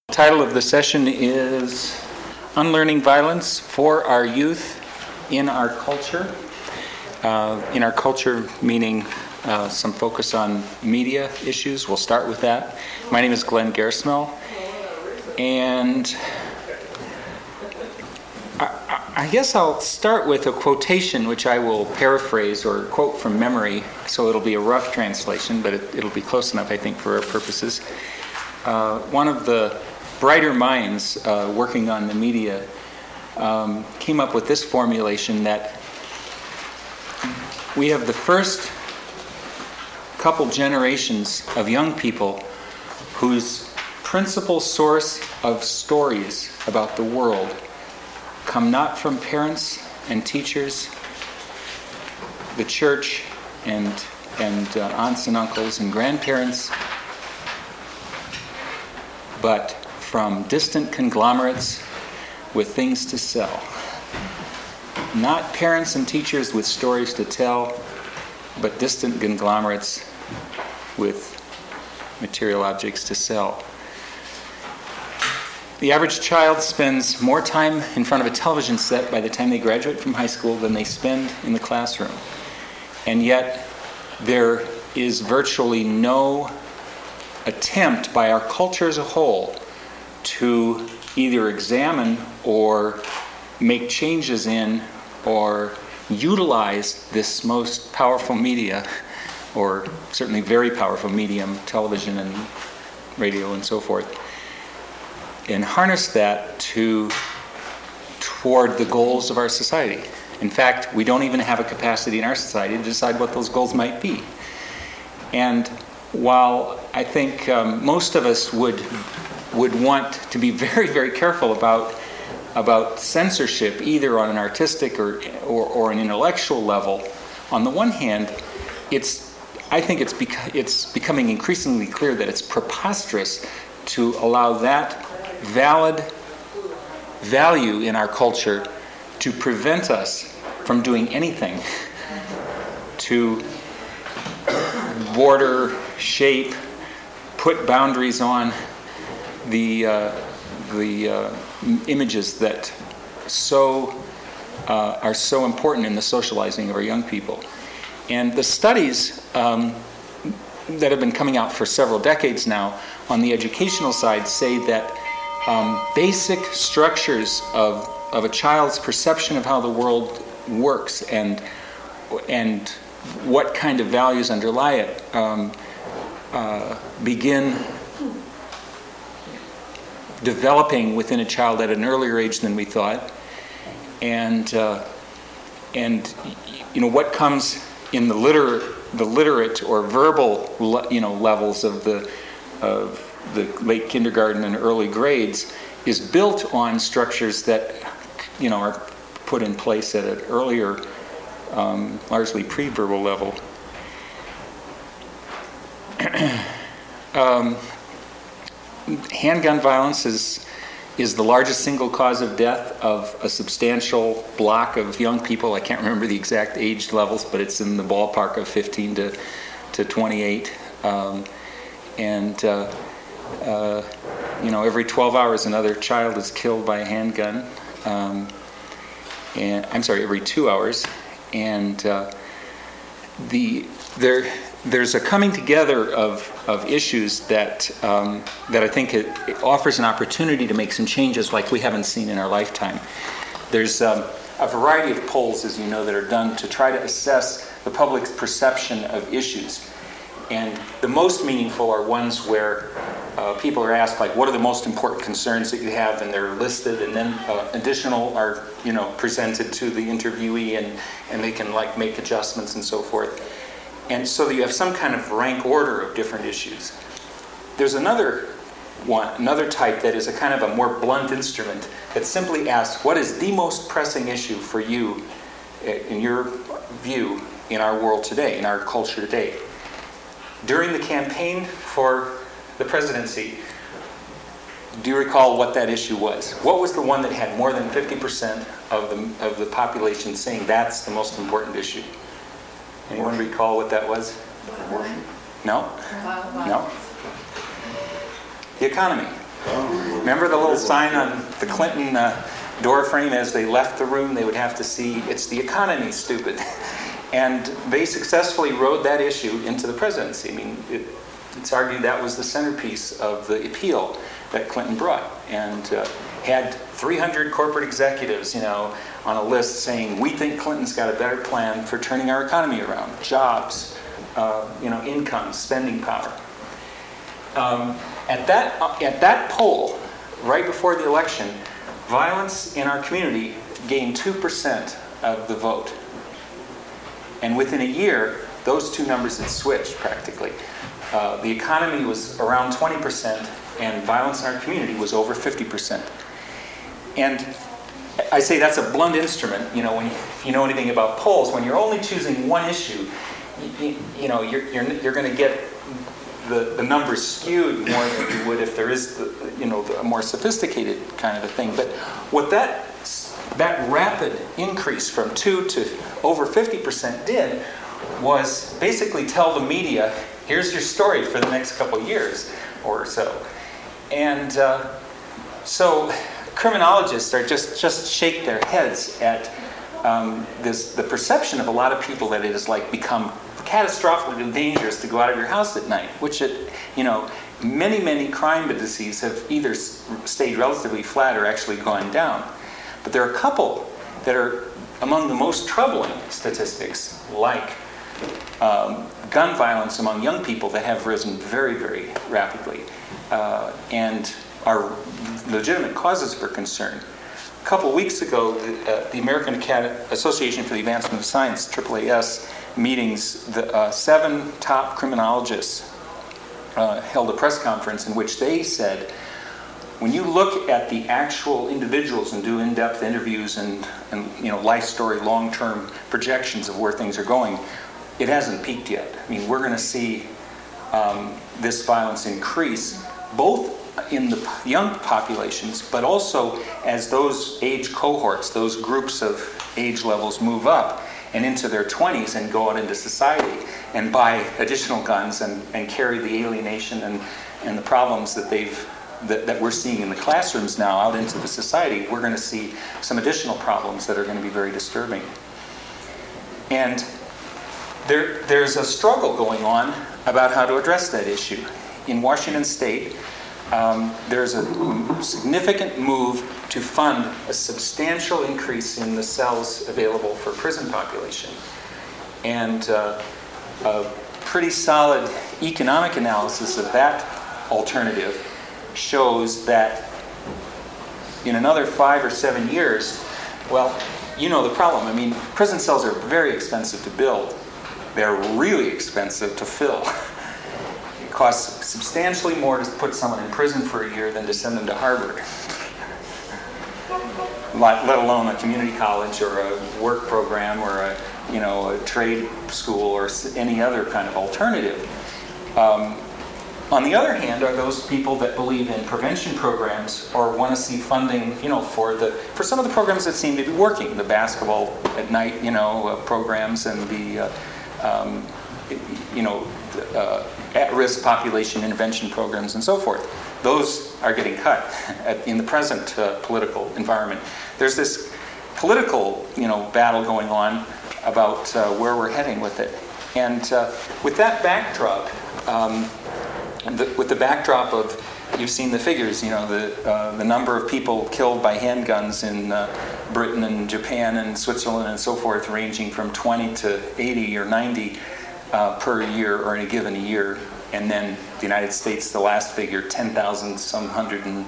The title of the session is Unlearning Violence for Our Youth in Our Culture. In our culture, meaning some focus on media issues. We'll start with that. My name is Glenn Gersmel, and I guess I'll start with a quotation which I will paraphrase or quote from memory, so it'll be a rough translation, but it'll be close enough, I think, for our purposes. One of the brighter minds working on the media came up with this formulation that we have the first couple generations of young people whose principal source of stories about the world come not from parents and teachers, the church, and aunts and uncles and grandparents, but from distant conglomerates with things to sell. Not parents and teachers with stories to tell, but distant conglomerates with material objects to sell. The average child spends more time in front of a television set by the time they graduate from high school than they spend in the classroom. And yet, there is virtually no attempt by our culture as a whole to either examine or make changes in or utilize this most powerful media, or certainly very powerful medium, television and radio and so forth, and harness that toward the goals of our society. In fact, we don't even have a capacity in our society to decide what those goals might be. And while I think most of us would want to be very, very careful about censorship, either on an artistic or an intellectual level, on the one hand, I think it's becoming increasingly clear that it's preposterous to allow that valid value in our culture to prevent us from doing anything to border, shape, put boundaries on the images that are so important in the socializing of our young people. And the studies that have been coming out for several decades now on the educational side say that basic structures of a child's perception of how the world works and what kind of values underlie it begin developing within a child at an earlier age than we thought, and what comes in the literate or verbal levels of the late kindergarten and early grades is built on structures that are put in place at an earlier, largely pre-verbal level. Handgun violence is the largest single cause of death of a substantial block of young people. I can't remember the exact age levels, but it's in the ballpark of 15 to 28. Every 12 hours another child is killed by a handgun. Every 2 hours. And there's a coming together of issues that I think it offers an opportunity to make some changes like we haven't seen in our lifetime. There's a variety of polls, as you know, that are done to try to assess the public's perception of issues. And the most meaningful are ones where people are asked, like, what are the most important concerns that you have, and they're listed, and then additional are presented to the interviewee, and they can make adjustments and so forth. And so that you have some kind of rank order of different issues. There's another type that is a kind of a more blunt instrument that simply asks, what is the most pressing issue for you, in your view, in our world today, in our culture today? During the campaign for the presidency, do you recall what that issue was? What was the one that had more than 50% of the population saying that's the most important issue? Anyone recall what that was? Abortion. No? No. The economy. Remember the little sign on the Clinton door frame as they left the room? They would have to see, "It's the economy, stupid." And they successfully rode that issue into the presidency. I mean, it's argued that was the centerpiece of the appeal that Clinton brought, and had 300 corporate executives, on a list saying, "We think Clinton's got a better plan for turning our economy around: jobs, income, spending power." At that poll, right before the election, violence in our community gained 2% of the vote. And within a year, those two numbers had switched practically. The economy was around 20%, and violence in our community was over 50%. And I say that's a blunt instrument. If you know anything about polls, when you're only choosing one issue, you're going to get the numbers skewed more than you would if there is a more sophisticated kind of a thing. But what that rapid increase from 2 to over 50% did was basically tell the media, "Here's your story for the next couple of years or so." And so criminologists are just shake their heads at the perception of a lot of people that it has become catastrophically dangerous to go out of your house at night, which many crime indices have either stayed relatively flat or actually gone down. But there are a couple that are among the most troubling statistics, like gun violence among young people, that have risen very, very rapidly and are legitimate causes for concern. A couple weeks ago, the American Association for the Advancement of Science, AAAS, meetings, the 7 top criminologists held a press conference in which they said, when you look at the actual individuals and do in-depth interviews and life story, long-term projections of where things are going, it hasn't peaked yet. I mean, we're going to see this violence increase, both in the young populations, but also as those age cohorts, those groups of age levels move up and into their 20s and go out into society and buy additional guns and carry the alienation and the problems that we're seeing in the classrooms now out into the society. We're going to see some additional problems that are going to be very disturbing. And there's a struggle going on about how to address that issue. In Washington State, there's a significant move to fund a substantial increase in the cells available for prison population. And a pretty solid economic analysis of that alternative shows that in another 5 or 7 years, well, the problem. I mean, prison cells are very expensive to build. They're really expensive to fill. It costs substantially more to put someone in prison for a year than to send them to Harvard, let alone a community college or a work program or a trade school or any other kind of alternative. On the other hand, are those people that believe in prevention programs or want to see funding, for some of the programs that seem to be working, the basketball at night, programs, and the at-risk population intervention programs and so forth. Those are getting cut in the present political environment. There's this political, battle going on about where we're heading with it. And with that backdrop, with the backdrop of, you've seen the figures, the number of people killed by handguns in Britain and Japan and Switzerland and so forth, ranging from 20 to 80 or 90 per year or in a given year. And then the United States, the last figure, 10,000, some hundred, and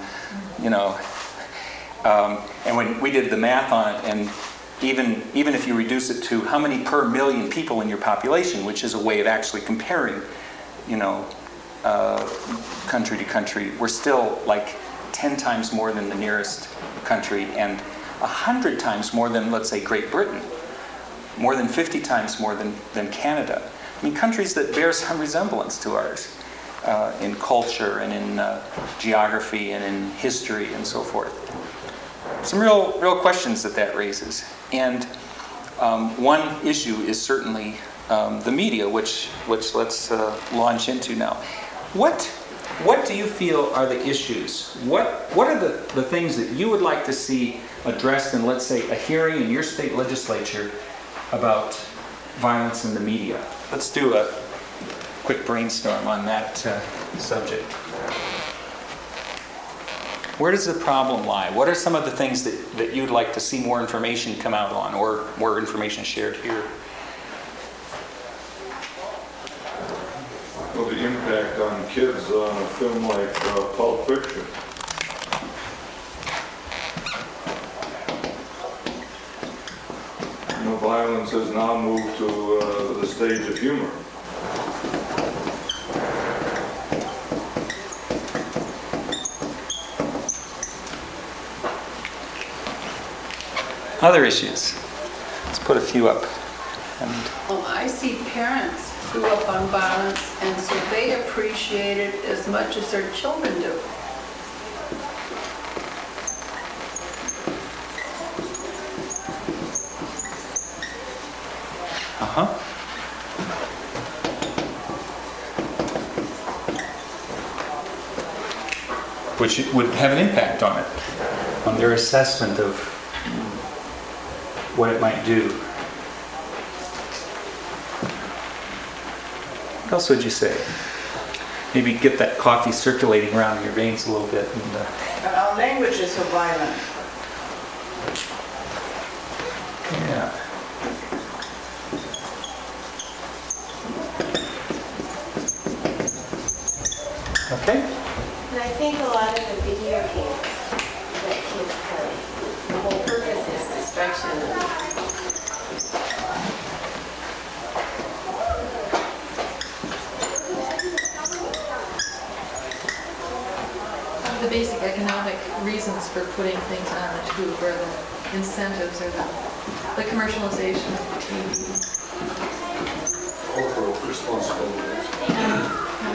and when we did the math on it, and even if you reduce it to how many per million people in your population, which is a way of actually comparing, country to country, we're still like 10 times more than the nearest country and 100 times more than, let's say, Great Britain, more than 50 times more than Canada. I mean, countries that bear some resemblance to ours in culture and in geography and in history and so forth. Some real questions that raises. And one issue is certainly the media, which let's launch into now. What what do you feel are the issues? What are the things that you would like to see addressed in, let's say, a hearing in your state legislature about violence in the media? Let's do a quick brainstorm on that subject. Where does the problem lie? What are some of the things that you'd like to see more information come out on, or more information shared here? Well, the impact on kids on a film like Pulp Fiction. You know, violence has now moved to the stage of humor. Other issues. Let's put a few up. Well, I see parents grew up on violence, and so they appreciate it as much as their children do. Which would have an impact on it, on their assessment of what it might do. What else would you say? Maybe get that coffee circulating around in your veins a little bit. And, Our language is so violent. yeah. Okay. And I think a lot of the video games that kids play, the whole purpose is distraction. The basic economic reasons for putting things on the tube, or the incentives, or the commercialization of the TV. Corporate responsibilities.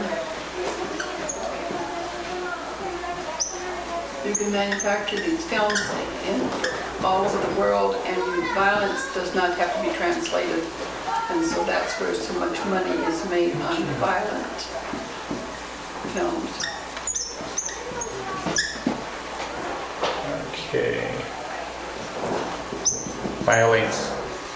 You can manufacture these films in all over the world, and violence does not have to be translated. And so that's where so much money is made on violent films. Okay. Violence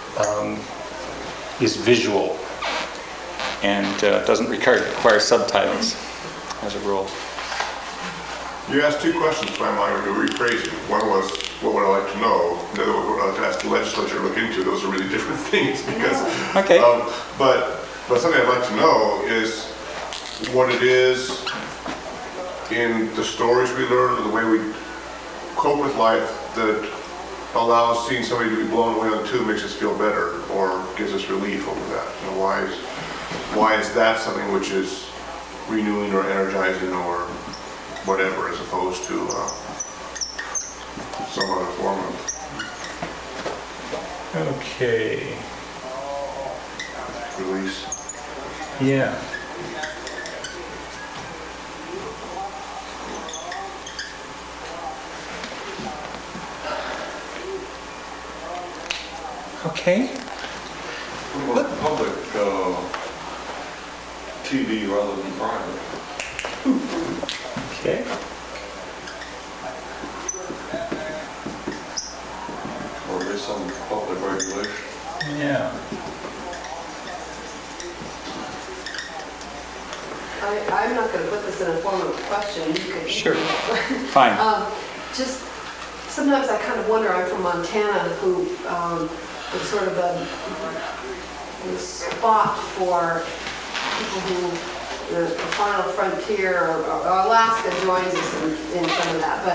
is visual and doesn't require subtitles as a rule. You asked two questions, if I might rephrase it. One was, what would I like to know? The other one, what I'd like to ask the legislature to look into. Those are really different things because, Okay. but something I'd like to know is what it is in the stories we learn, or the way we cope with life, that allows seeing somebody to be blown away on the tube makes us feel better or gives us relief over that. You know, why is that something which is renewing or energizing or whatever, as opposed to some other form of Okay. release? Yeah. Okay. What about public TV rather than private? Okay. Or is some public regulation? Yeah. I'm not going to put this in a form of a question. You could. Sure. Fine. Just sometimes I kind of wonder. I'm from Montana, who is sort of a spot for people who. The final frontier, or Alaska joins us in some of that,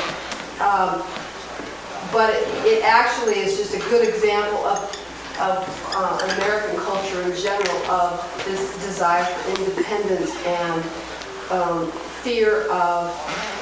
but it actually is just a good example of American culture in general, of this desire for independence and fear of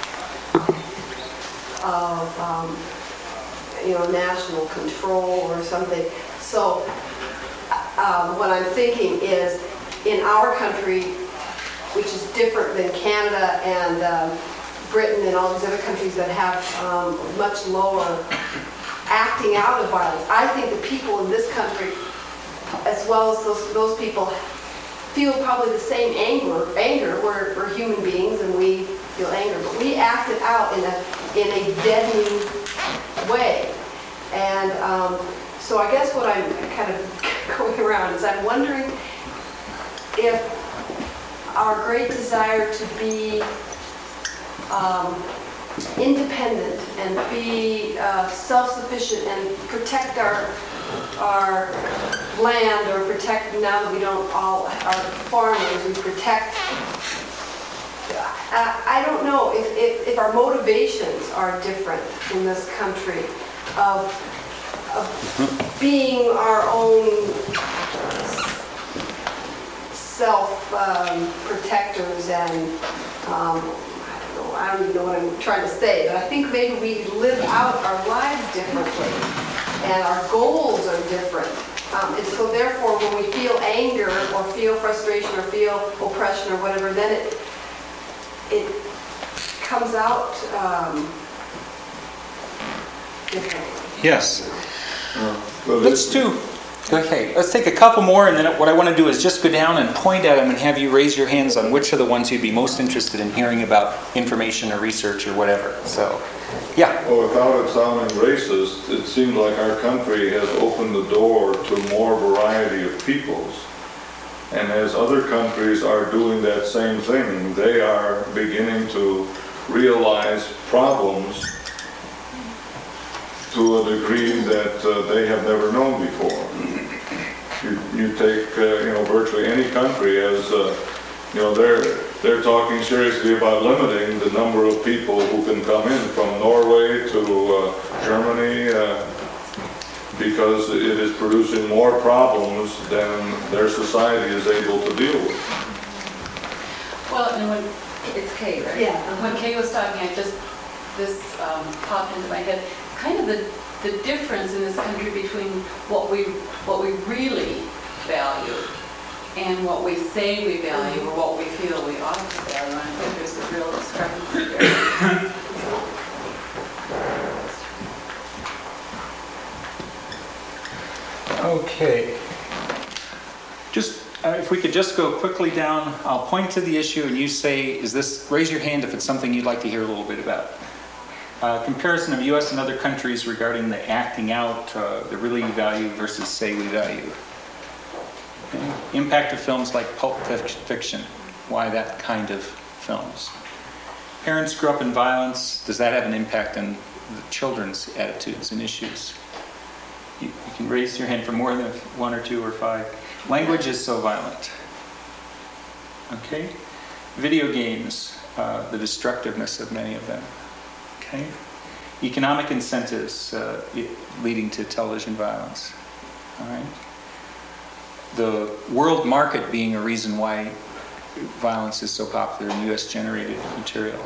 national control or something. So what I'm thinking is, in our country, which is different than Canada and Britain and all these other countries that have much lower acting out of violence. I think the people in this country, as well as those people, feel probably the same anger. We're human beings and we feel anger, but we act it out in a deadening way. And so I guess what I'm kind of going around is I'm wondering if our great desire to be independent and be self-sufficient and protect our land, or protect, now that we don't all are farmers, we protect, I don't know if our motivations are different in this country of being our own self-protectors and I don't even know what I'm trying to say, but I think maybe we live out our lives differently and our goals are different. And so therefore when we feel anger or feel frustration or feel oppression or whatever, then it comes out differently. Yes. But Let's take a couple more, and then what I want to do is just go down and point at them and have you raise your hands on which are the ones you'd be most interested in hearing about information or research or whatever. So, yeah. Well, without it sounding racist, it seems like our country has opened the door to more variety of peoples. And as other countries are doing that same thing, they are beginning to realize problems to a degree that they have never known before. You take, virtually any country as, they're talking seriously about limiting the number of people who can come in from Norway to Germany because it is producing more problems than their society is able to deal with. Well, and when, it's Kay, right? Yeah. When Kay was talking, this popped into my head, kind of the difference in this country between what we really value and what we say we value or what we feel we ought to value. And I think there's a real discrepancy there. Okay. Just, if we could just go quickly down, I'll point to the issue and you say, raise your hand if it's something you'd like to hear a little bit about. Comparison of U.S. and other countries regarding the acting out, the really value versus say we value. Okay. Impact of films like Pulp Fiction, why that kind of films. Parents grew up in violence, does that have an impact on the children's attitudes and issues? You can raise your hand for more than 1 or 2 or 5. Language is so violent. Okay. Video games, the destructiveness of many of them. Okay. Economic incentives leading to television violence. All right. The world market being a reason why violence is so popular in U.S. generated material.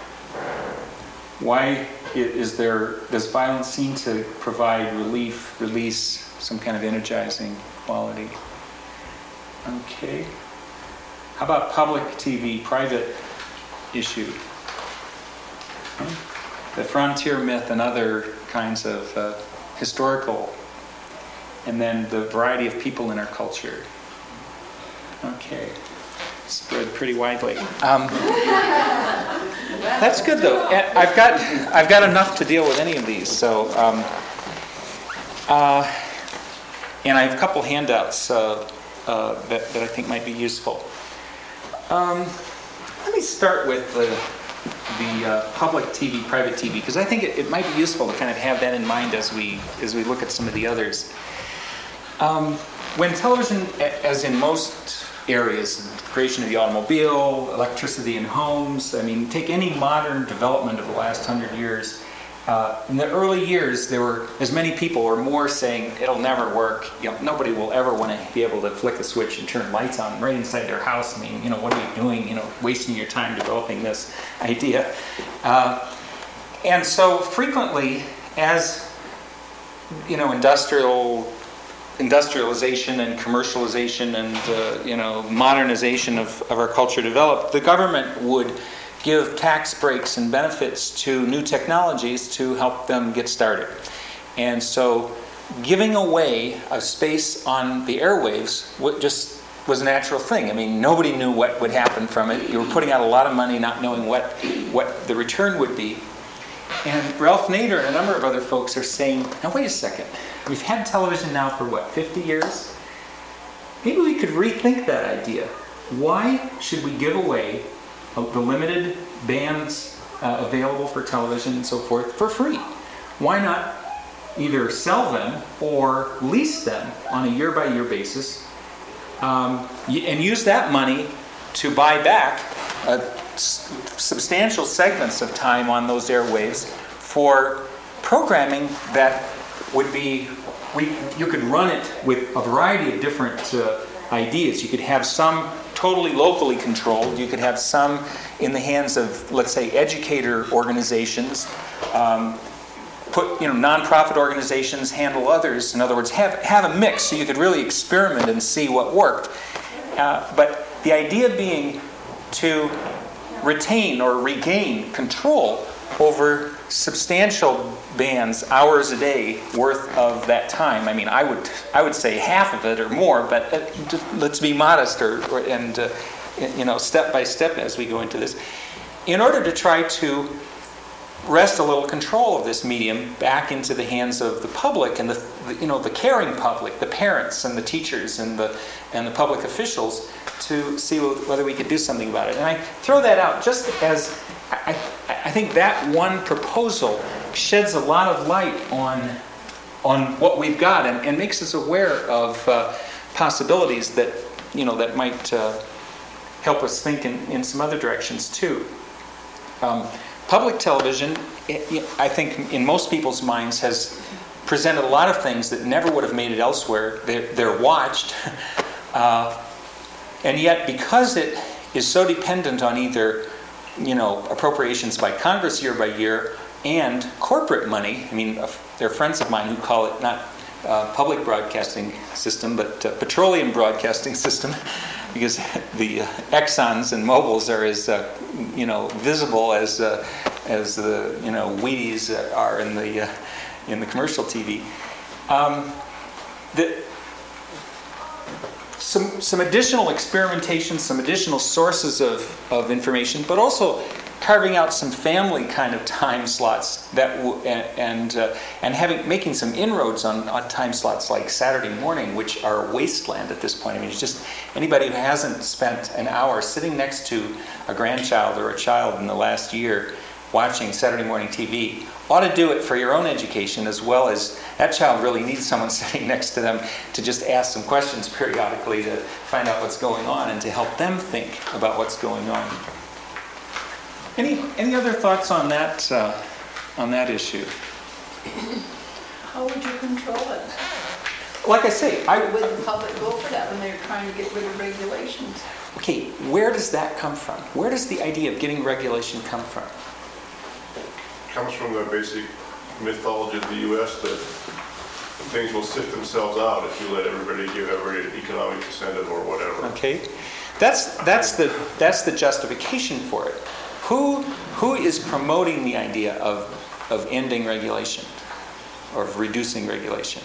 Why does violence seem to provide release, some kind of energizing quality? Okay. How about public TV, private issue? Okay. The frontier myth and other kinds of historical, and then the variety of people in our culture. Okay. Spread pretty widely. That's good though. I've got enough to deal with any of these. So, and I have a couple handouts that I think might be useful. Let me start with the public TV, private TV, because I think it might be useful to kind of have that in mind as we look at some of the others. When television, as in most areas, the creation of the automobile, electricity in homes, I mean, take any modern development of the last 100 years. In the early years, there were as many people or more saying it'll never work. Nobody will ever want to be able to flick a switch and turn lights on right inside their house. I mean, what are you doing? Wasting your time developing this idea. And so frequently, as industrialization and commercialization and modernization of our culture developed, the government would give tax breaks and benefits to new technologies to help them get started. And so giving away a space on the airwaves just was a natural thing. I mean, nobody knew what would happen from it. You were putting out a lot of money not knowing what the return would be. And Ralph Nader and a number of other folks are saying, now wait a second, we've had television now for what, 50 years? Maybe we could rethink that idea. Why should we give away the limited bands available for television and so forth for free? Why not either sell them or lease them on a year-by-year basis, and use that money to buy back substantial segments of time on those airwaves for programming that would be, you could run it with a variety of different ideas. You could have some totally locally controlled. You could have some in the hands of, let's say, educator organizations. Put, nonprofit organizations handle others. In other words, have a mix so you could really experiment and see what worked. But the idea being to retain or regain control over substantial bands, hours a day worth of that time. I mean, I would say half of it or more, but let's be modest and step by step as we go into this, in order to try to wrest a little control of this medium back into the hands of the public and the caring public, the parents and the teachers and the public officials, to see whether we could do something about it. And I throw that out just as I think that one proposal sheds a lot of light on what we've got and makes us aware of possibilities that that might help us think in some other directions too. Public television, I think, in most people's minds, has presented a lot of things that never would have made it elsewhere. They're watched, and yet because it is so dependent on either, appropriations by Congress year by year and corporate money. I mean, there are friends of mine who call it not public broadcasting system, but petroleum broadcasting system, because the Exxons and Mobils are as visible as the Wheaties are in the commercial TV. Some additional experimentation, some additional sources of information, but also carving out some family kind of time slots making some inroads on time slots like Saturday morning, which are a wasteland at this point. I mean, it's just anybody who hasn't spent an hour sitting next to a grandchild or a child in the last year watching Saturday morning TV ought to do it for your own education, as well as that child really needs someone sitting next to them to just ask some questions periodically to find out what's going on and to help them think about what's going on. Any other thoughts on that issue? How would you control it? Like I say, Would the public go for that when they're trying to get rid of regulations? Okay, where does that come from? Where does the idea of getting regulation come from? Comes from the basic mythology of the U.S. that things will sift themselves out if you let everybody give every economic incentive or whatever. Okay, that's the justification for it. Who is promoting the idea of ending regulation or of reducing regulation?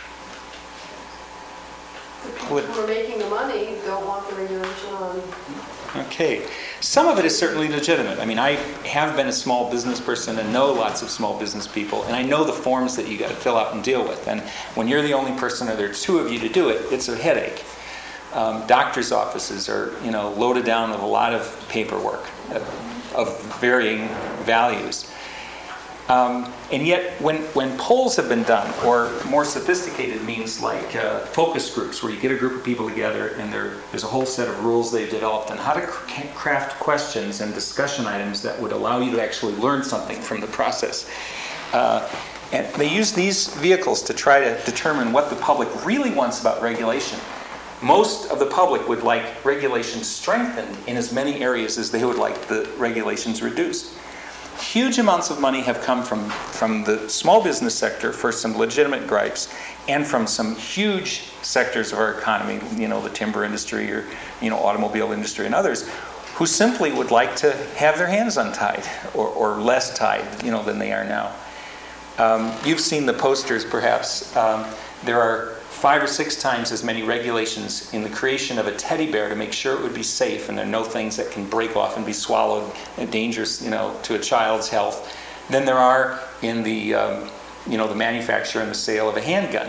The people who are making the money don't want the regulation on. Okay. Some of it is certainly legitimate. I mean, I have been a small business person and know lots of small business people, and I know the forms that you got to fill out and deal with. And when you're the only person or there are two of you to do it, it's a headache. Doctors' offices are, loaded down with a lot of paperwork of varying values. And yet, when polls have been done, or more sophisticated means like focus groups, where you get a group of people together and there's a whole set of rules they've developed on how to craft questions and discussion items that would allow you to actually learn something from the process. And they use these vehicles to try to determine what the public really wants about regulation. Most of the public would like regulations strengthened in as many areas as they would like the regulations reduced. Huge amounts of money have come from the small business sector for some legitimate gripes, and from some huge sectors of our economy, the timber industry or automobile industry and others, who simply would like to have their hands untied or less tied than they are now. You've seen the posters perhaps. There are 5 or 6 times as many regulations in the creation of a teddy bear to make sure it would be safe and there are no things that can break off and be swallowed, dangerous, to a child's health, than there are in the, the manufacture and the sale of a handgun.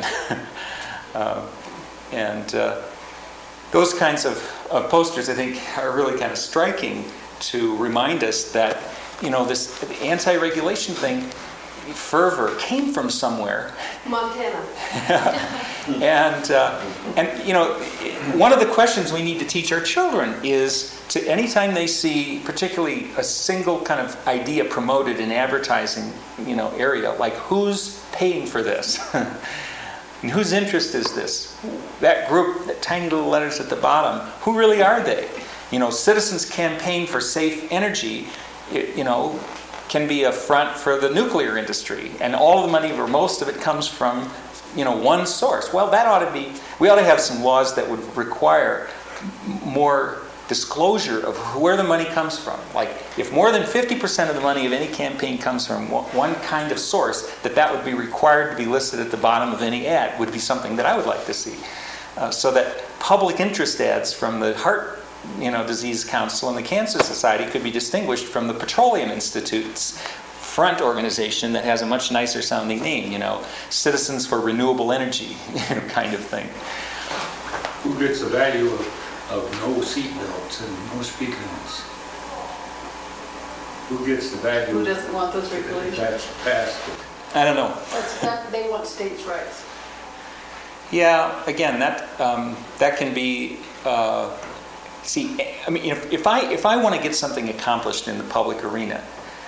Those kinds of posters, I think, are really kind of striking to remind us that, this anti-regulation thing, fervor, came from somewhere. Montana. And one of the questions we need to teach our children is to anytime they see particularly a single kind of idea promoted in advertising, area, like who's paying for this? And whose interest is this? That group, that tiny little letters at the bottom, who really are they? Citizens Campaign for Safe Energy, can be a front for the nuclear industry, and all the money, or most of it, comes from, one source. Well, we ought to have some laws that would require more disclosure of where the money comes from. Like, if more than 50% of the money of any campaign comes from one kind of source, that would be required to be listed at the bottom of any ad, would be something that I would like to see. So that public interest ads from the Heart Disease Council and the Cancer Society could be distinguished from the Petroleum Institute's front organization that has a much nicer sounding name, Citizens for Renewable Energy, kind of thing. Who gets the value of no seat belts and no speed limits? Who gets the value? Who doesn't want those regulations? That's passed. I don't know. They want states' rights. Yeah, again, that can be. If I want to get something accomplished in the public arena,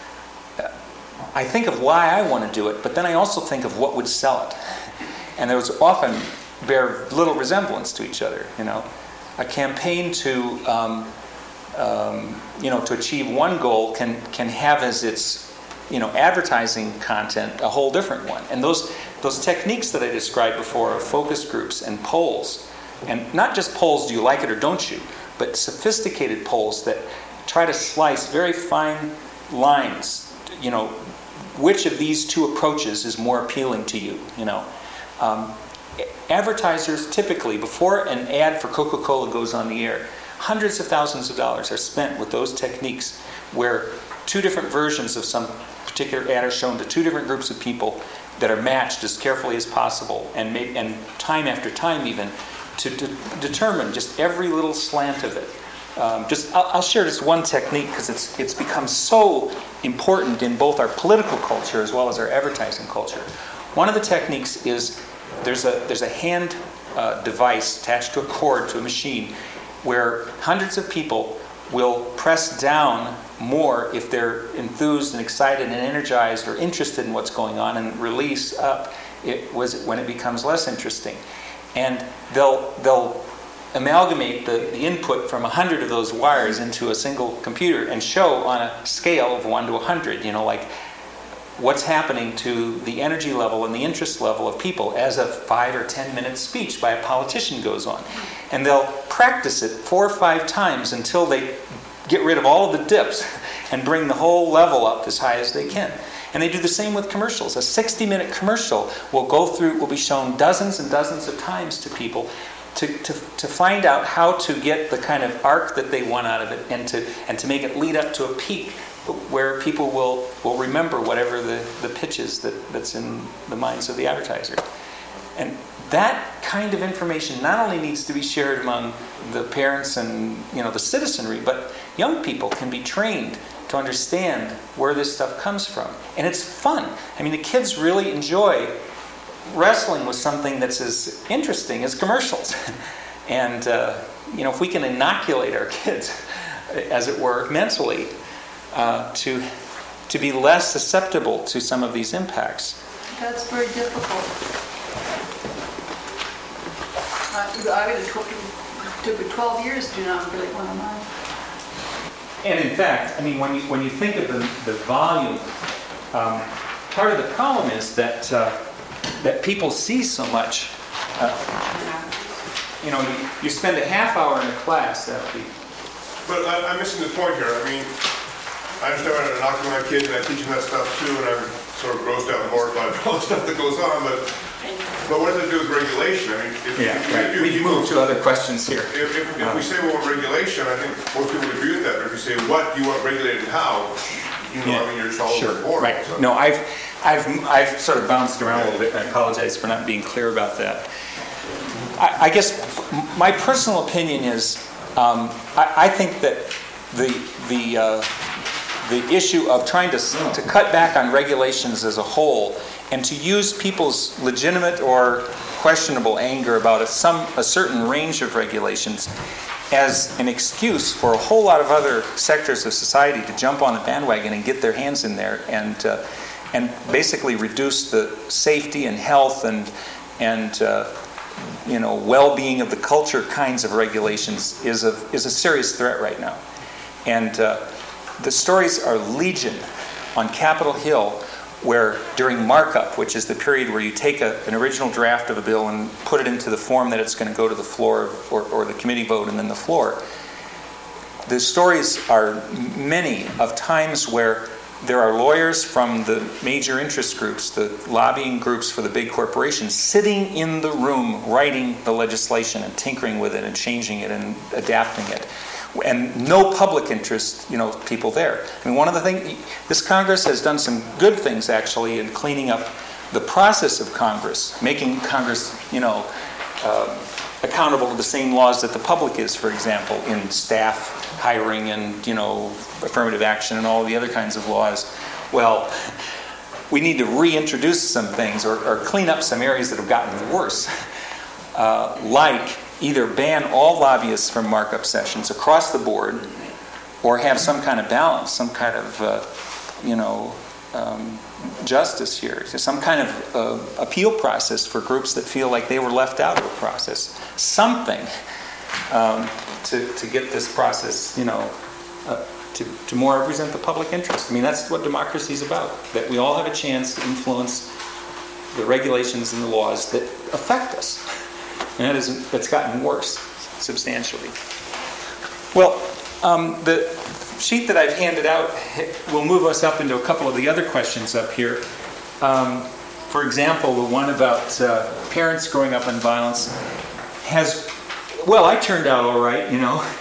I think of why I want to do it, but then I also think of what would sell it, and those often bear little resemblance to each other. A campaign to to achieve one goal can have as its advertising content a whole different one, and those techniques that I described before of focus groups and polls, and not just polls, do you like it or don't you, but sophisticated polls that try to slice very fine lines, which of these two approaches is more appealing to you, Advertisers typically, before an ad for Coca-Cola goes on the air, hundreds of thousands of dollars are spent with those techniques where two different versions of some particular ad are shown to two different groups of people that are matched as carefully as possible, and time after time even, to determine just every little slant of it. I'll share just one technique because it's become so important in both our political culture as well as our advertising culture. One of the techniques is there's a hand device attached to a cord to a machine where hundreds of people will press down more if they're enthused and excited and energized or interested in what's going on, and release up when it becomes less interesting. And they'll amalgamate the input from 100 of those wires into a single computer and show on a scale of 1 to 100, like what's happening to the energy level and the interest level of people as a 5 or 10 minute speech by a politician goes on. And they'll practice it 4 or 5 times until they get rid of all of the dips and bring the whole level up as high as they can. And they do the same with commercials. A 60-minute commercial will be shown dozens and dozens of times to people to find out how to get the kind of arc that they want out of it, and to make it lead up to a peak where people will remember whatever the pitch is that's in the minds of the advertiser. And that kind of information not only needs to be shared among the parents and the citizenry, but young people can be trained to understand where this stuff comes from. And it's fun. The kids really enjoy wrestling with something that's as interesting as commercials. And, if we can inoculate our kids, as it were, mentally, to be less susceptible to some of these impacts. That's very difficult. It took me 12 years to do not really want to know. And in fact, when you think of the volume, part of the problem is that people see so much. You spend a half hour in a class. But I'm missing the point here. I understand when I'm knocking my kids and I teach them that stuff too, and I'm sort of grossed out and horrified by all the stuff that goes on, but what does it do with regulation? I mean, if We move to other questions here. If we say we want regulation, I think most people would agree with that, but if you say what you want regulated and how, you know, I mean, you're all over the board. Right. So. No, I've sort of bounced around a little bit. I apologize for not being clear about that. I guess my personal opinion is, I think that the issue of trying to cut back on regulations as a whole and to use people's legitimate or questionable anger about a certain range of regulations as an excuse for a whole lot of other sectors of society to jump on the bandwagon and get their hands in there and basically reduce the safety and health and well-being of the culture kinds of regulations is a serious threat right now. And the stories are legion on Capitol Hill, where during markup, which is the period where you take an original draft of a bill and put it into the form that it's going to go to the floor or the committee vote and then the floor, the stories are many of times where there are lawyers from the major interest groups, the lobbying groups for the big corporations, sitting in the room writing the legislation and tinkering with it and changing it and adapting it. And no public interest, people there. I mean, one of the things, this Congress has done some good things actually in cleaning up the process of Congress, making Congress, accountable to the same laws that the public is, for example, in staff hiring and, affirmative action and all the other kinds of laws. Well, we need to reintroduce some things or clean up some areas that have gotten worse, like either ban all lobbyists from markup sessions across the board or have some kind of balance, some kind of, justice here, some kind of appeal process for groups that feel like they were left out of the process. Something to get this process, to more represent the public interest. I mean, that's what democracy is about, that we all have a chance to influence the regulations and the laws that affect us. And that's gotten worse substantially. Well, the sheet that I've handed out will move us up into a couple of the other questions up here. For example, the one about parents growing up in violence I turned out all right,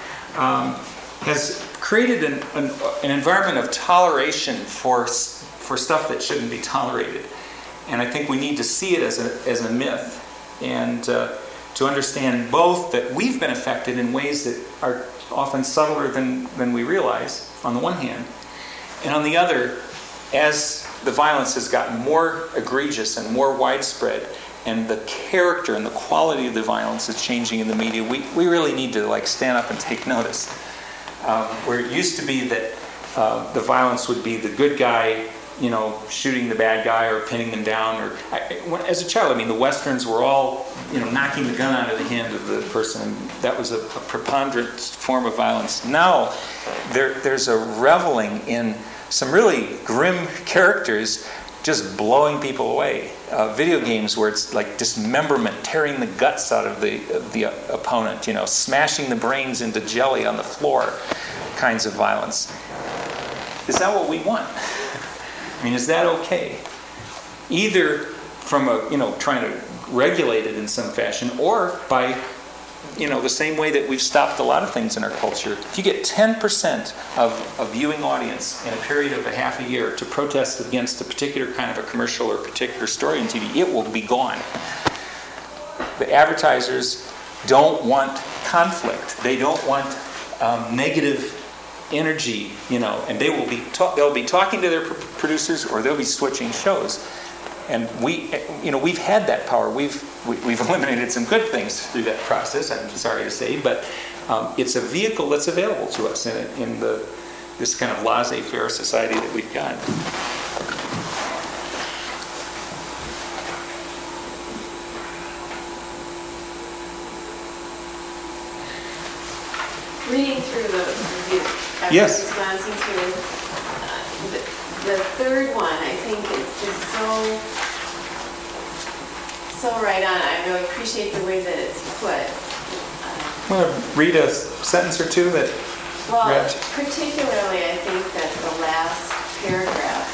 has created an environment of toleration for stuff that shouldn't be tolerated. And I think we need to see it as a myth. And to understand both that we've been affected in ways that are often subtler than we realize, on the one hand, and on the other, as the violence has gotten more egregious and more widespread, and the character and the quality of the violence is changing in the media, we really need to stand up and take notice. Where it used to be that the violence would be the good guy, shooting the bad guy or pinning them down. As a child, the Westerns were all, knocking the gun out of the hand of the person. And that was a preponderant form of violence. Now, there's a reveling in some really grim characters just blowing people away. Video games where it's like dismemberment, tearing the guts out of the opponent, smashing the brains into jelly on the floor kinds of violence. Is that what we want? Is that okay? Either from trying to regulate it in some fashion, or by, the same way that we've stopped a lot of things in our culture. If you get 10% of a viewing audience in a period of a half a year to protest against a particular kind of a commercial or particular story on TV, it will be gone. The advertisers don't want conflict. They don't want negative energy, and they'll be talking to their producers, or they'll be switching shows. And we've had that power. We've eliminated some good things through that process, I'm sorry to say, but it's a vehicle that's available to us in this kind of laissez-faire society that we've got. Reading through the review, I Yes. was glancing through the third one. I think it's just so right on. I really appreciate the way that it's put. I'm going to read a sentence or two that Well, Right. particularly, I think that the last paragraph,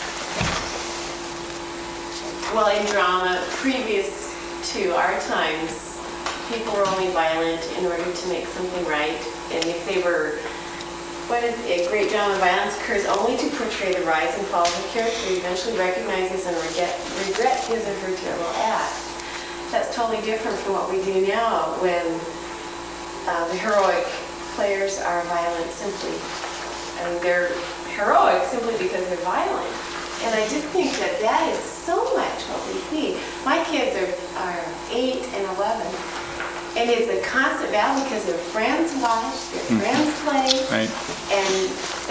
well, in drama, previous to our times, people were only violent in order to make something right. And if they were, what is it? Great drama, violence occurs only to portray the rise and fall of a character who eventually recognizes and regret his or her terrible act. That's totally different from what we do now when the heroic players are violent simply. I mean, they're heroic simply because they're violent. And I just think that that is so much what we see. My kids are 8 and 11. And it's a constant battle because their friends watch, their friends play. Right. And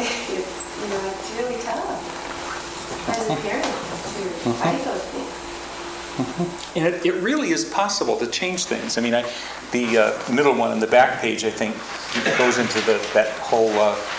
it's really tough as a parent to fight those things. And it really is possible to change things. I mean, the middle one on the back page, I think, goes into that whole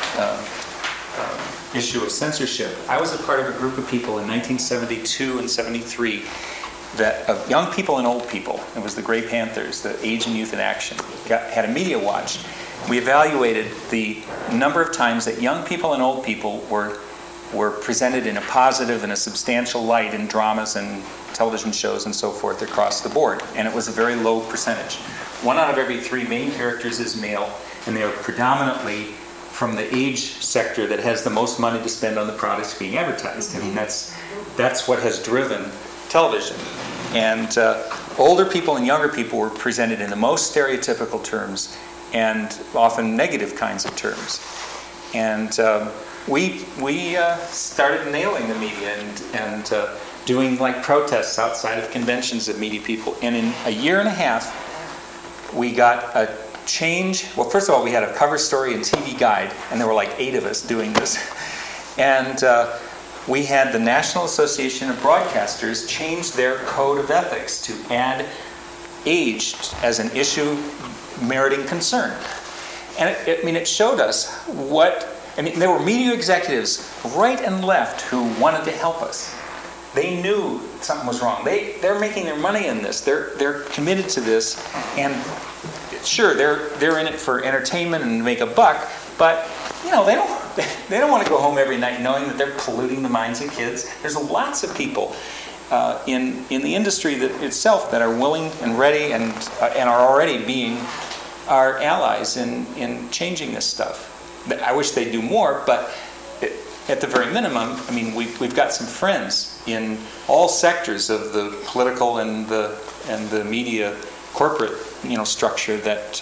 issue of censorship. I was a part of a group of people in 1972 and 73 of young people and old people. It was the Gray Panthers, the Age and Youth in Action. Had a media watch. We evaluated the number of times that young people and old people were presented in a positive and a substantial light in dramas and television shows and so forth across the board. And it was a very low percentage. 1 out of every 3 main characters is male, and they are predominantly from the age sector that has the most money to spend on the products being advertised. I mean, that's what has driven television. And older people and younger people were presented in the most stereotypical terms and often negative kinds of terms. And we started nailing the media and doing like protests outside of conventions of media people. And in a year and a half, we got a change. Well, first of all, we had a cover story and TV guide, and there were like 8 of us doing this. And we had the National Association of Broadcasters change their code of ethics to add age as an issue meriting concern. And it showed us there were media executives right and left who wanted to help us. They knew something was wrong. They're making their money in this. They're committed to this, and sure, they're in it for entertainment and make a buck, but they don't want to go home every night knowing that they're polluting the minds of kids. There's lots of people in the industry itself that are willing and ready and are already being our allies in changing this stuff. I wish they'd do more, but at the very minimum, I mean, we've got some friends in all sectors of the political and the media corporate structure that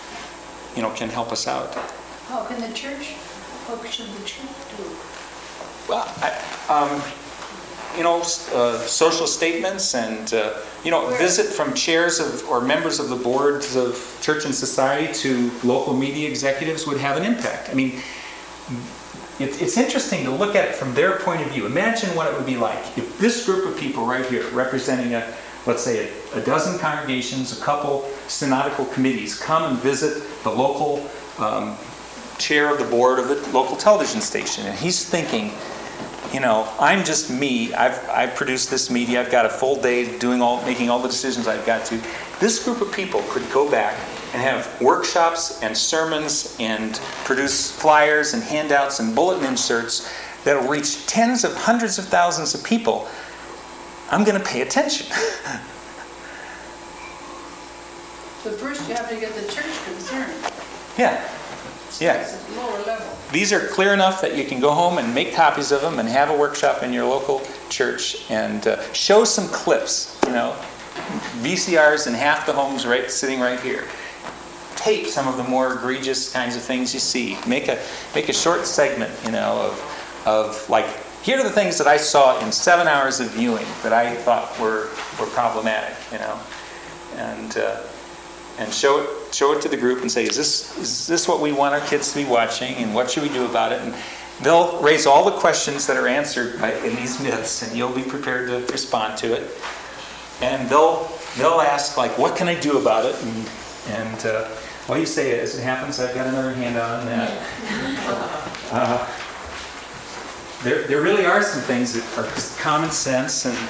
can help us out. How can the church, what should the church do? Well, social statements and visit from chairs or members of the boards of church and society to local media executives would have an impact. I mean, it's interesting to look at it from their point of view. Imagine what it would be like if this group of people right here, representing let's say a dozen congregations, a couple synodical committees, come and visit the local chair of the board of the local television station, and he's thinking, I'm just me. I've produced this media. I've got a full day making all the decisions I've got to. This group of people could go back and have workshops and sermons and produce flyers and handouts and bulletin inserts that will reach tens of hundreds of thousands of people. I'm going to pay attention. So first you have to get the church concerned. Yeah. It's at lower level. These are clear enough that you can go home and make copies of them and have a workshop in your local church and show some clips, VCRs in half the homes sitting right here. Tape some of the more egregious kinds of things you see. Make a short segment, of like, here are the things that I saw in 7 hours of viewing that I thought were problematic, and show it to the group and say, is this what we want our kids to be watching, and what should we do about it? And they'll raise all the questions that are answered in these myths, and you'll be prepared to respond to it. And they'll ask, like, what can I do about it? And you say, as it happens, I've got another handout on that. There really are some things that are just common sense and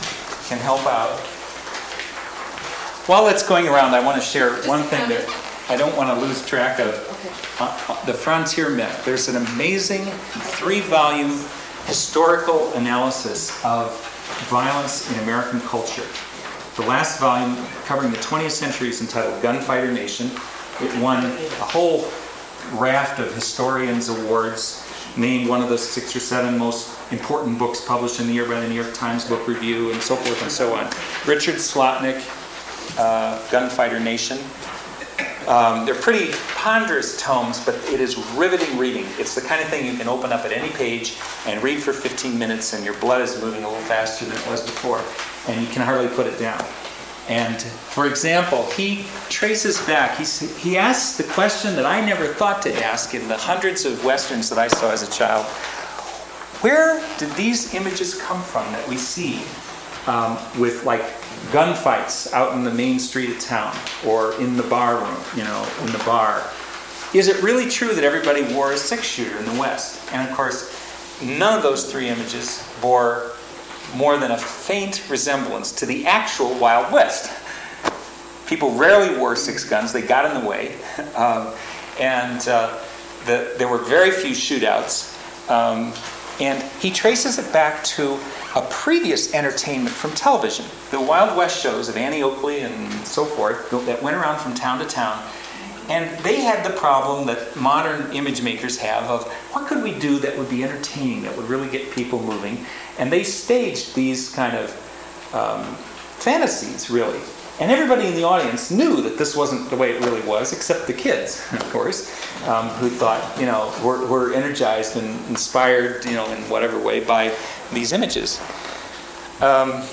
can help out. While that's going around, I want to share one thing that I don't want to lose track of The Frontier Myth. There's an amazing 3-volume historical analysis of violence in American culture. The last volume, covering the 20th century, is entitled Gunfighter Nation. It won a whole raft of historians' awards, named one of the 6 or 7 most important books published in the year by the New York Times Book Review, and so forth and so on. Richard Slotnick, Gunfighter Nation. They're pretty ponderous tomes, but it is riveting reading. It's the kind of thing you can open up at any page and read for 15 minutes, and your blood is moving a little faster than it was before, and you can hardly put it down. And for example, he traces back, he asks the question that I never thought to ask in the hundreds of Westerns that I saw as a child. Where did these images come from that we see with like gunfights out in the main street of town or in the bar room, in the bar? Is it really true that everybody wore a 6-shooter in the West? And of course, none of those 3 images bore more than a faint resemblance to the actual Wild West. People rarely wore 6 guns. They got in the way. There were very few shootouts. And he traces it back to a previous entertainment from television. The Wild West shows of Annie Oakley and so forth that went around from town to town. And they had the problem that modern image makers have of what could we do that would be entertaining, that would really get people moving. And they staged these kind of fantasies, really. And everybody in the audience knew that this wasn't the way it really was, except the kids, of course, who thought, were energized and inspired, in whatever way by these images. And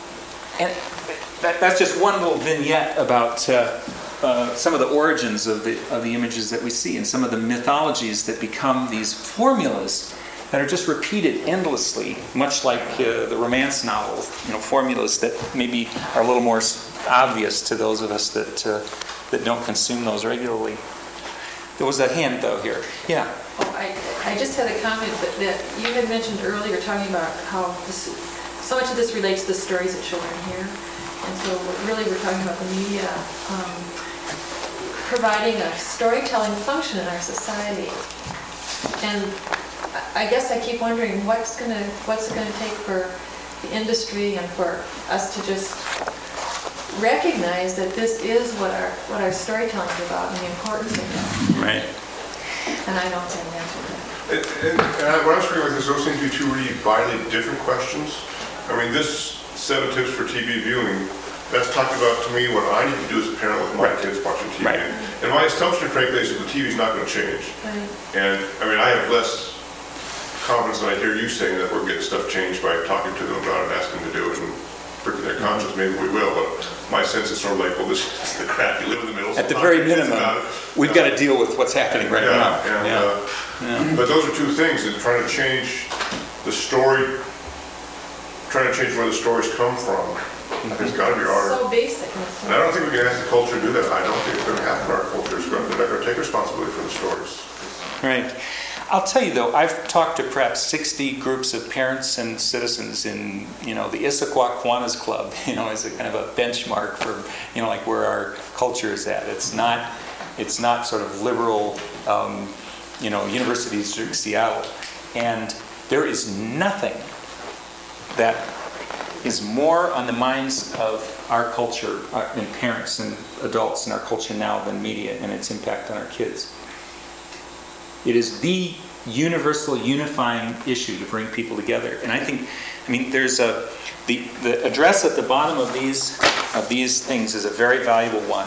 that's just one little vignette about some of the origins of the images that we see, and some of the mythologies that become these formulas that are just repeated endlessly, much like the romance novel, formulas that maybe are a little more obvious to those of us that don't consume those regularly. There was a hand, though, here. Yeah. Oh, I just had a comment that you had mentioned earlier, talking about how so much of this relates to the stories that children hear. And so really we're talking about the media providing a storytelling function in our society. And I guess I keep wondering what's it gonna take for the industry and for us to just recognize that this is what our storytelling is about and the importance of that. Right. And I don't have an answer to that. And what I'm struggling with is those seem to be 2 really vitally different questions. I mean, this 7 tips for TV viewing, that's talking about, to me, what I need to do as a parent with my kids watching TV. Right. And my assumption, frankly, is that the TV's not going to change. Right. And, I mean, I have less confidence than I hear you saying that we're getting stuff changed by talking to them about it, asking them to do it, and pricking their conscience. Maybe we will, but my sense is sort of like, well, this is the crap. You live in the middle. At the very minimum, we've got to deal with what's happening right now. But those are 2 things, and trying to change the story, trying to change where the stories come from, I think it's got to be our... So basic. And I don't think we can ask the culture to do that. I don't think it's going to happen in our culture. It's going to take responsibility for the stories. Right. I'll tell you, though, I've talked to perhaps 60 groups of parents and citizens in, the Issaquah Kiwanis Club, as a kind of a benchmark for, like where our culture is at. It's not sort of liberal, University of Seattle. And there is nothing that is more on the minds of our culture and parents and adults in our culture now than media and its impact on our kids. It is the universal unifying issue to bring people together. And there's the address at the bottom of these things is a very valuable one.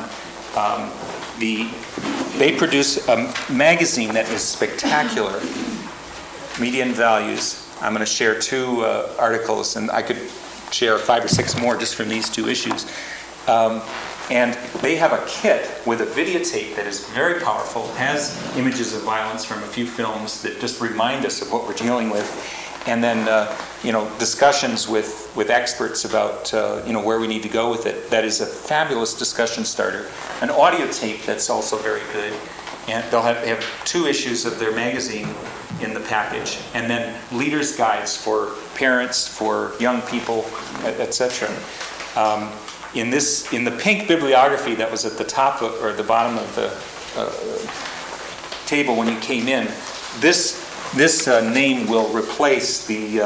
They produce a magazine that is spectacular, Media and Values. I'm going to share 2 articles, and I could share 5 or 6 more just from these 2 issues. And they have a kit with a videotape that is very powerful, has images of violence from a few films that just remind us of what we're dealing with, and then discussions with experts about where we need to go with it. That is a fabulous discussion starter. An audio tape that's also very good, and they have 2 issues of their magazine in the package, and then leaders' guides for parents, for young people, etc. in the pink bibliography that was at the top or the bottom of the table when you came in, this name will replace the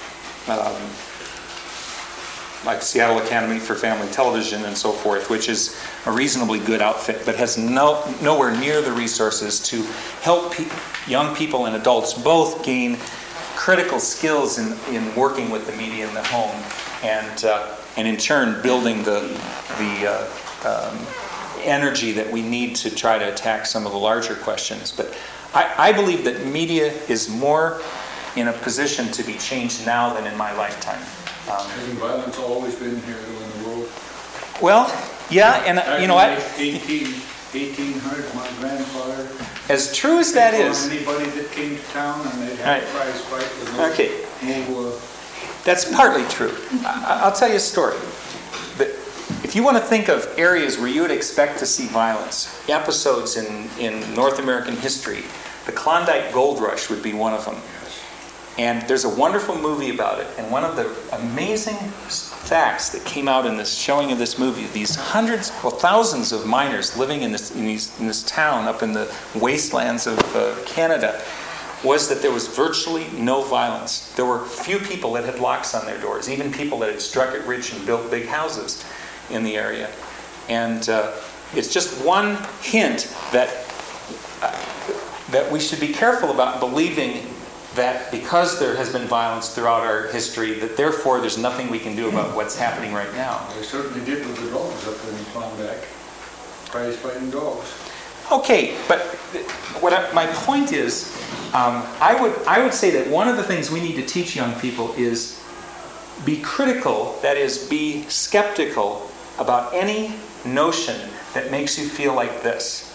like Seattle Academy for Family Television and so forth, which is a reasonably good outfit, but has nowhere near the resources to help young people and adults both gain critical skills in working with the media in the home, and in turn building the energy that we need to try to attack some of the larger questions. But I believe that media is more in a position to be changed now than in my lifetime. Hasn't violence always been here in the world? Well, yeah, and Back you know in what? 1800s, my grandfather. As true as that is, Anybody that came to town and they'd have Right. a prize fight with no, okay, no that's partly true. I'll tell you a story. If you want to think of areas where you would expect to see violence, episodes in North American history, the Klondike Gold Rush would be one of them. And there's a wonderful movie about it. And one of the amazing facts that came out in this showing of this movie, these hundreds, well, thousands of miners living in this town up in the wastelands of Canada, was that there was virtually no violence. There were few people that had locks on their doors, even people that had struck it rich and built big houses in the area. And it's just one hint that we should be careful about believing that because there has been violence throughout our history, that therefore there's nothing we can do about what's happening right now. They certainly did with the dogs up in Klondike. Prize fighting dogs. Okay, but my point is, I would say that one of the things we need to teach young people is be critical, that is, be skeptical about any notion that makes you feel like this.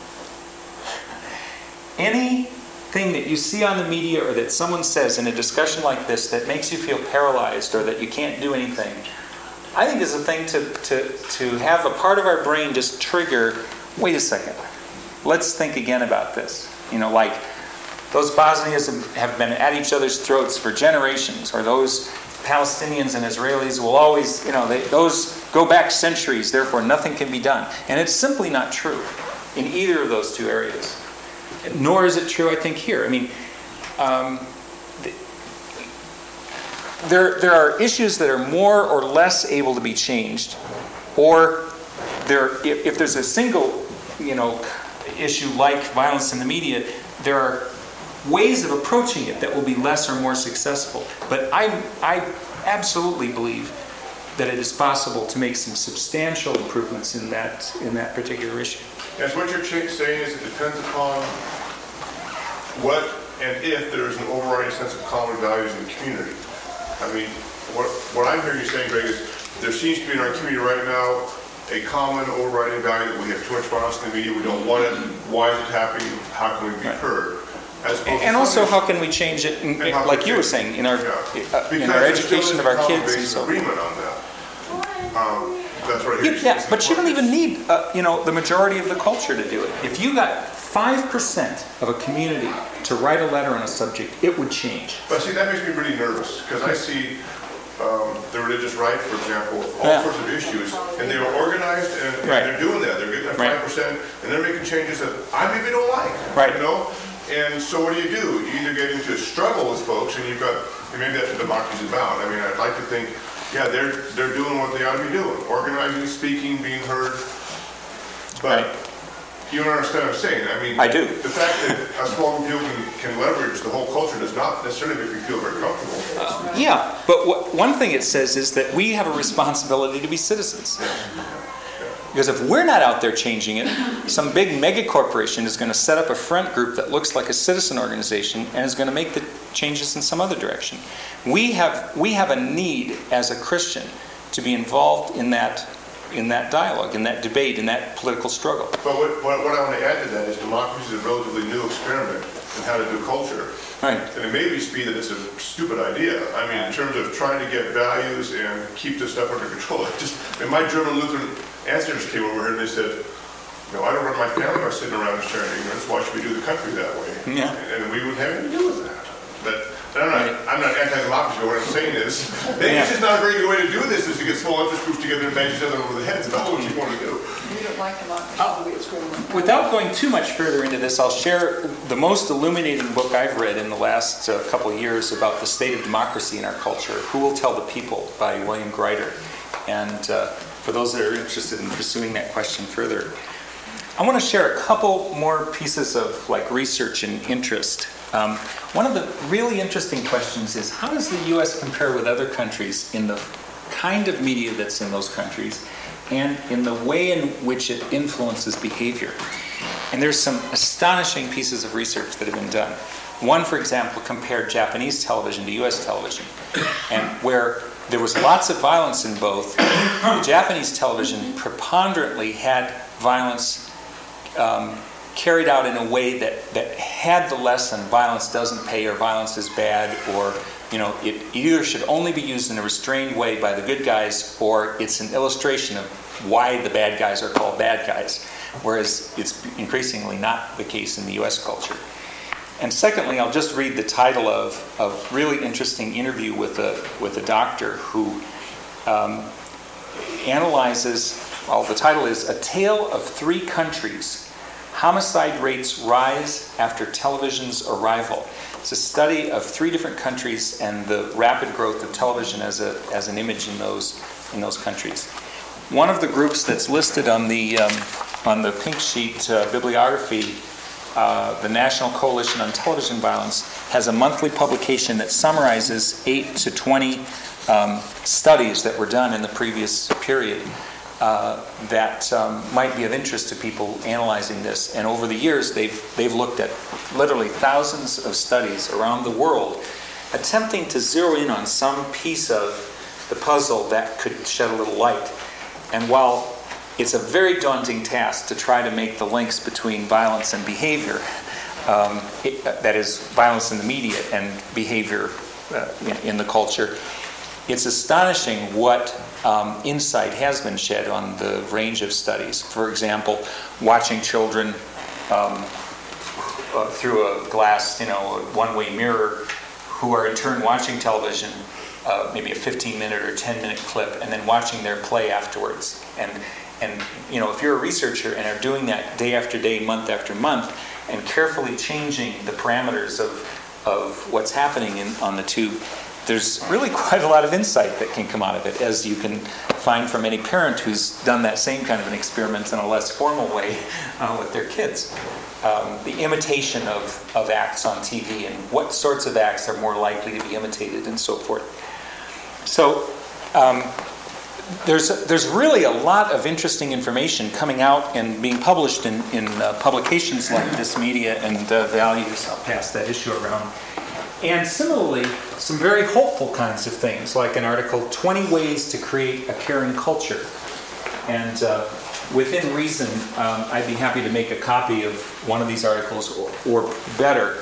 Anything that you see on the media or that someone says in a discussion like this that makes you feel paralyzed or that you can't do anything, I think is a thing to have a part of our brain just trigger, wait a second, let's think again about this. You know, like those Bosnians have been at each other's throats for generations, or those Palestinians and Israelis will always, those go back centuries, therefore nothing can be done. And it's simply not true in either of those two areas. Nor is it true, I think, here. I mean, there are issues that are more or less able to be changed, or if there's a single, issue like violence in the media, there are ways of approaching it that will be less or more successful. But I absolutely believe that it is possible to make some substantial improvements in that particular issue. Yes, what you're saying is it depends upon what and if there is an overriding sense of common values in the community. I mean, what I'm hearing you saying, Greg, is there seems to be in our community right now a common overriding value that we have too much violence in the media, we don't want it, why is it happening, how can we be heard? And also, how can we change it, like you were saying, in our education of our kids and so forth. Agreement on that. That's what I hear you Yeah, saying. but you don't even need, the majority of the culture to do it. If you got 5% of a community to write a letter on a subject, it would change. But see, that makes me really nervous, because I see the religious right, for example, all sorts of issues, and they are organized, and they're doing that. They're getting that 5%, and they're making changes that I maybe don't like, And so what do? You either get into a struggle with folks, and maybe that's what democracy is about. I mean, I'd like to think, yeah, they're doing what they ought to be doing, organizing, speaking, being heard. But you don't understand what I'm saying. I mean, I do. The fact that a small group of people can leverage the whole culture does not necessarily make me feel very comfortable. Yeah, but one thing it says is that we have a responsibility to be citizens. Because if we're not out there changing it, some big mega corporation is going to set up a front group that looks like a citizen organization and is going to make the changes in some other direction. We have a need as a Christian to be involved in that dialogue, in that debate, in that political struggle. But what I want to add to that is democracy is a relatively new experiment in how to do culture. Right. And it may be that it's a stupid idea. I mean, in terms of trying to get values and keep this stuff under control. And my German Lutheran ancestors came over here and they said, I don't run my family by sitting around and sharing ignorance. Why should we do the country that way? Yeah. And we wouldn't have anything to do with that. But I'm not anti-democracy, what I'm saying is, maybe it's just not a very good way to do this, is to get small interest groups together and bash each other over the heads. It's not what you want to do. We don't like democracy the way it's going. Without going too much further into this, I'll share the most illuminating book I've read in the last couple of years about the state of democracy in our culture, Who Will Tell the People by William Greider. And for those that are interested in pursuing that question further, I want to share a couple more pieces of research and interest. One of the really interesting questions is, how does the U.S. compare with other countries in the kind of media that's in those countries and in the way in which it influences behavior? And there's some astonishing pieces of research that have been done. One, for example, compared Japanese television to U.S. television, and where there was lots of violence in both, the Japanese television preponderantly had violence carried out in a way that had the lesson violence doesn't pay, or violence is bad, or it either should only be used in a restrained way by the good guys, or it's an illustration of why the bad guys are called bad guys, whereas it's increasingly not the case in the US culture. And secondly, I'll just read the title of a really interesting interview with a doctor who analyzes, the title is A Tale of Three Countries: Homicide Rates Rise After Television's Arrival. It's a study of 3 different countries and the rapid growth of television as an image in those countries. One of the groups that's listed on the pink sheet bibliography, the National Coalition on Television Violence, has a monthly publication that summarizes 8 to 20 studies that were done in the previous period that might be of interest to people analyzing this. And over the years, they've looked at literally thousands of studies around the world, attempting to zero in on some piece of the puzzle that could shed a little light. And while it's a very daunting task to try to make the links between violence and behavior, that is, violence in the media and behavior in the culture, it's astonishing what insight has been shed on the range of studies. For example, watching children through a glass, a one-way mirror, who are in turn watching television, maybe a 15-minute or 10-minute clip, and then watching their play afterwards. And if you're a researcher and are doing that day after day, month after month, and carefully changing the parameters of what's happening on the tube, there's really quite a lot of insight that can come out of it, as you can find from any parent who's done that same kind of an experiment in a less formal way with their kids. The imitation of acts on TV, and what sorts of acts are more likely to be imitated, and so forth. So there's really a lot of interesting information coming out and being published in publications like This Media and Values. I'll pass that issue around. And similarly, some very hopeful kinds of things, like an article, 20 Ways to Create a Caring Culture. And within reason, I'd be happy to make a copy of one of these articles, or better,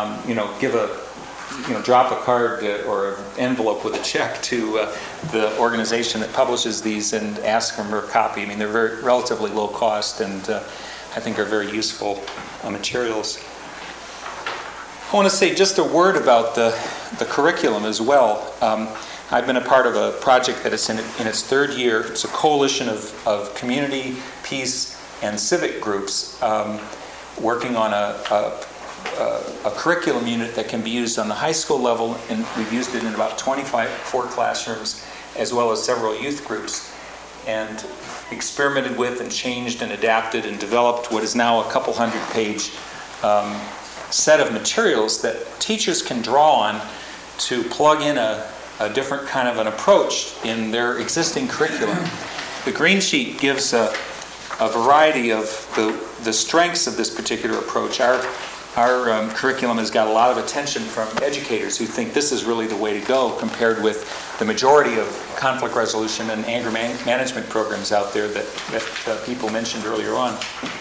drop a card or an envelope with a check to the organization that publishes these and ask them for a copy. I mean, they're very relatively low cost, and I think are very useful materials. I want to say just a word about the curriculum as well. I've been a part of a project that is in its 3rd year. It's a coalition of community, peace, and civic groups working on a curriculum unit that can be used on the high school level, and we've used it in about 24 classrooms, as well as several youth groups, and experimented with and changed and adapted and developed what is now a couple hundred-page set of materials that teachers can draw on to plug in a different kind of an approach in their existing curriculum. The green sheet gives a variety of the strengths of this particular approach. Our curriculum has got a lot of attention from educators who think this is really the way to go, compared with the majority of conflict resolution and anger management programs out there that people mentioned earlier on.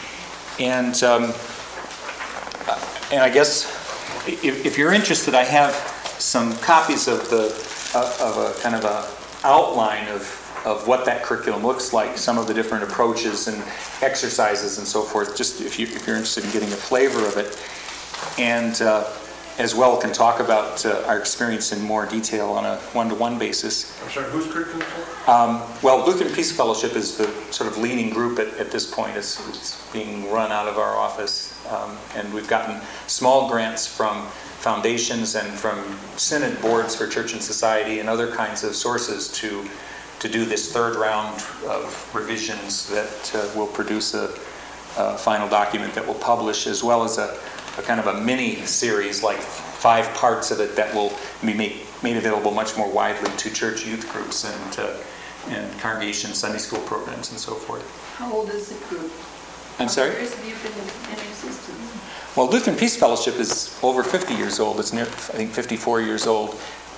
And I guess if you're interested, I have some copies of a kind of a outline of what that curriculum looks like, some of the different approaches and exercises and so forth, just if you're interested in getting a flavor of it. And as well can talk about our experience in more detail on a one-to-one basis. I'm sorry, who's curriculum for? Well, Lutheran Peace Fellowship is the sort of leading group at this point. It's being run out of our office. And we've gotten small grants from foundations and from synod boards for church and society and other kinds of sources to do this third round of revisions that will produce a final document that will publish, as well as a kind of a mini series, like 5 parts of it that will be made available much more widely to church youth groups and congregation Sunday school programs and so forth. How old is the group? I'm sorry? How many years have you been in existence? Well, Lutheran Peace Fellowship is over 50 years old. It's near, I think, 54 years old.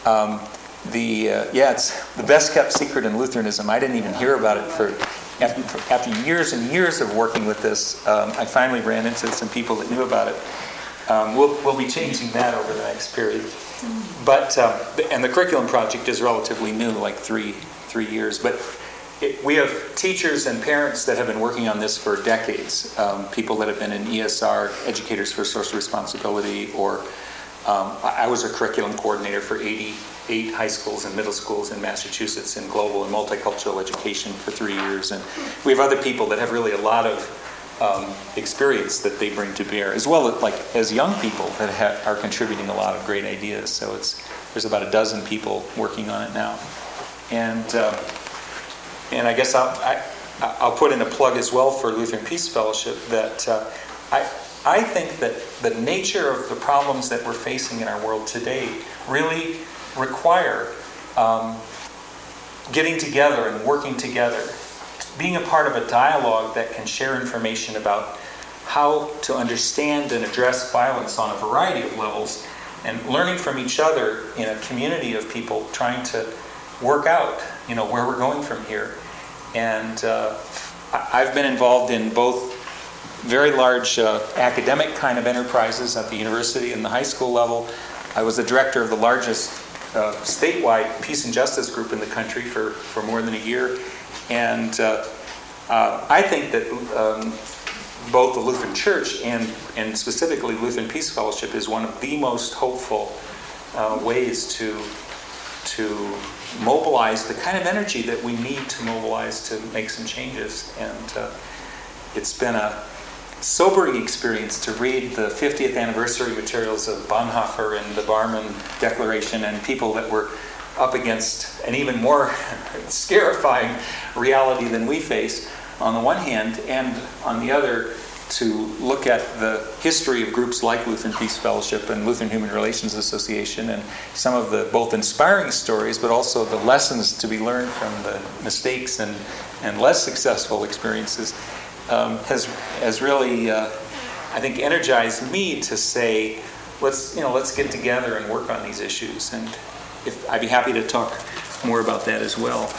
It's the best kept secret in Lutheranism. I didn't even hear about it after years and years of working with this. I finally ran into some people that knew about it. We'll be changing that over the next period. But and the curriculum project is relatively new, like three years. But we have teachers and parents that have been working on this for decades. People that have been in ESR, Educators for Social Responsibility, or I was a curriculum coordinator for 88 high schools and middle schools in Massachusetts in global and multicultural education for 3 years. And we have other people that have really a lot of experience that they bring to bear, as well as young people that are contributing a lot of great ideas. So there's about a dozen people working on it now. And I guess I'll put in a plug as well for Lutheran Peace Fellowship that I think that the nature of the problems that we're facing in our world today really require getting together and working together, being a part of a dialogue that can share information about how to understand and address violence on a variety of levels, and learning from each other in a community of people trying to work out, where we're going from here. And I've been involved in both very large academic kind of enterprises at the university and the high school level. I was the director of the largest statewide peace and justice group in the country for more than a year. And I think that both the Lutheran Church and specifically Lutheran Peace Fellowship is one of the most hopeful ways to mobilize the kind of energy that we need to mobilize to make some changes. And it's been a sobering experience to read the 50th anniversary materials of Bonhoeffer and the Barmen Declaration, and people that were up against an even more scarifying reality than we face on the one hand, and on the other to look at the history of groups like Lutheran Peace Fellowship and Lutheran Human Relations Association, and some of the both inspiring stories but also the lessons to be learned from the mistakes and less successful experiences has really I think energized me to say let's get together and work on these issues. And I'd be happy to talk more about that as well.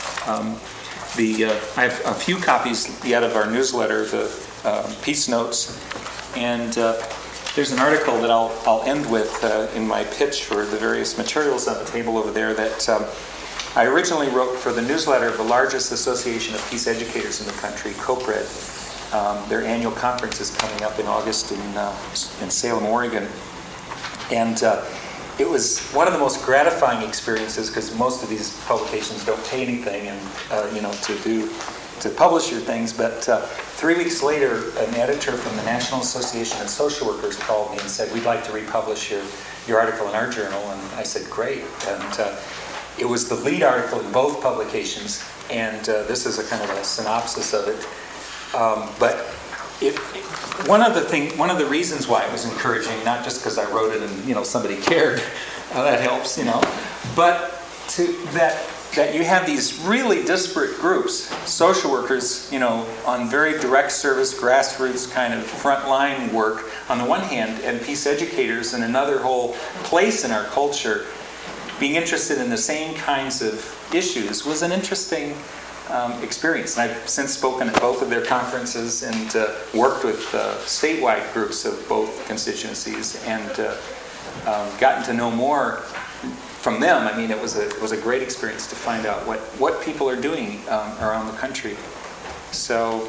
I have a few copies yet of our newsletter, the Peace Notes, and there's an article that I'll end with in my pitch for the various materials on the table over there that I originally wrote for the newsletter of the largest association of peace educators in the country, COPRED. Their annual conference is coming up in August in Salem, Oregon. And it was one of the most gratifying experiences, because most of these publications don't pay anything and to publish your things. But 3 weeks later, an editor from the National Association of Social Workers called me and said, "We'd like to republish your article in our journal." And I said, "Great." And it was the lead article in both publications, and this is a kind of a synopsis of it. But one of the reasons why it was encouraging, not just because I wrote it and somebody cared, that helps, but that you have these really disparate groups, social workers, on very direct service, grassroots kind of frontline work on the one hand, and peace educators in another whole place in our culture being interested in the same kinds of issues was an interesting experience. And I've since spoken at both of their conferences and worked with statewide groups of both constituencies and gotten to know more from them. I mean, it was a great experience to find out what people are doing around the country. So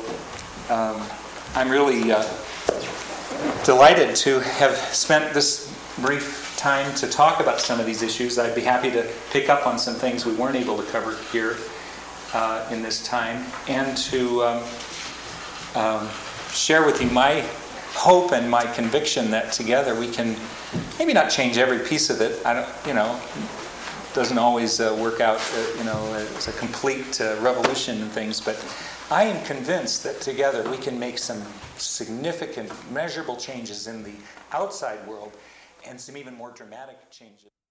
I'm really delighted to have spent this brief time to talk about some of these issues. I'd be happy to pick up on some things we weren't able to cover here in this time, and to share with you my hope and my conviction that together we can maybe not change every piece of it. I don't, doesn't always work out, as a complete revolution in things, but I am convinced that together we can make some significant, measurable changes in the outside world and some even more dramatic changes.